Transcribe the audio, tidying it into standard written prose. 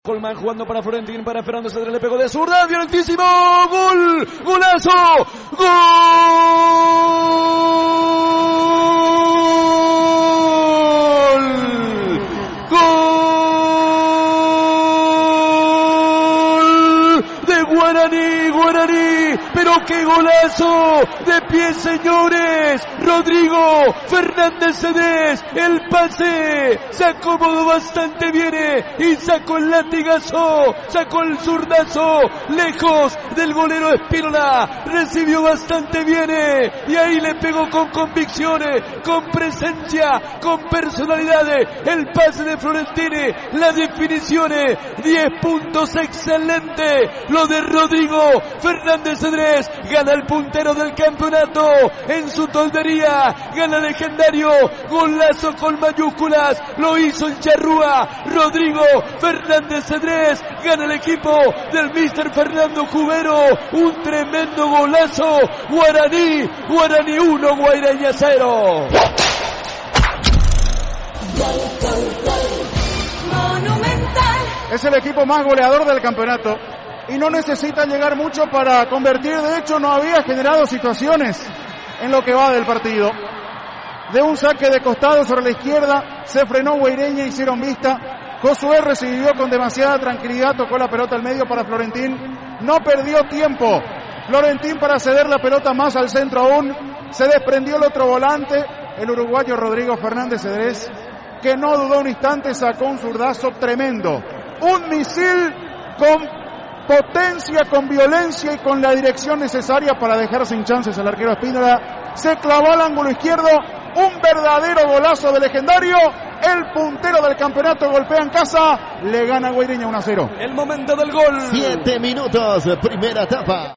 Colman jugando para Florentín, para Fernando Cedrés, le pegó de zurda, violentísimo, gol, golazo, gol, gol de Guaraní, pero qué golazo, de pie señores, Rodrigo Fernández Cedrés, el pase, se acomodó bastante bien y sacó el latigazo, sacó el zurdazo, lejos del golero Espínola, recibió bastante bien y ahí le pegó con convicciones, con presencia, con personalidad, el pase de Florentini, la definición, 10 puntos, excelente, lo de Rodrigo Fernández Cedrés, gana el puntero del campeonato en su toldería, gana legendario, golazo con mayúsculas, lo hizo en Charrúa, Rodrigo Fernández Cedrés, gana el equipo del Mister Fernando Cubero, un tremendo golazo, Guaraní 1, Guaireña 0. Es el equipo más goleador del campeonato y no necesita llegar mucho para convertir. De hecho, no había generado situaciones en lo que va del partido. De un saque de costado sobre la izquierda, se frenó Guaireña, hicieron vista. Josué recibió con demasiada tranquilidad, tocó la pelota al medio para Florentín. No perdió tiempo Florentín para ceder la pelota más al centro aún. Se desprendió el otro volante, el uruguayo Rodrigo Fernández Cedrés, que no dudó un instante, sacó un zurdazo tremendo. Un misil con potencia, con violencia y con la dirección necesaria para dejar sin chances al arquero Espínola. Se clavó al ángulo izquierdo, un verdadero golazo de legendario. El puntero del campeonato golpea en casa, le gana Guaireña 1-0. El momento del gol. 7 minutos, primera etapa.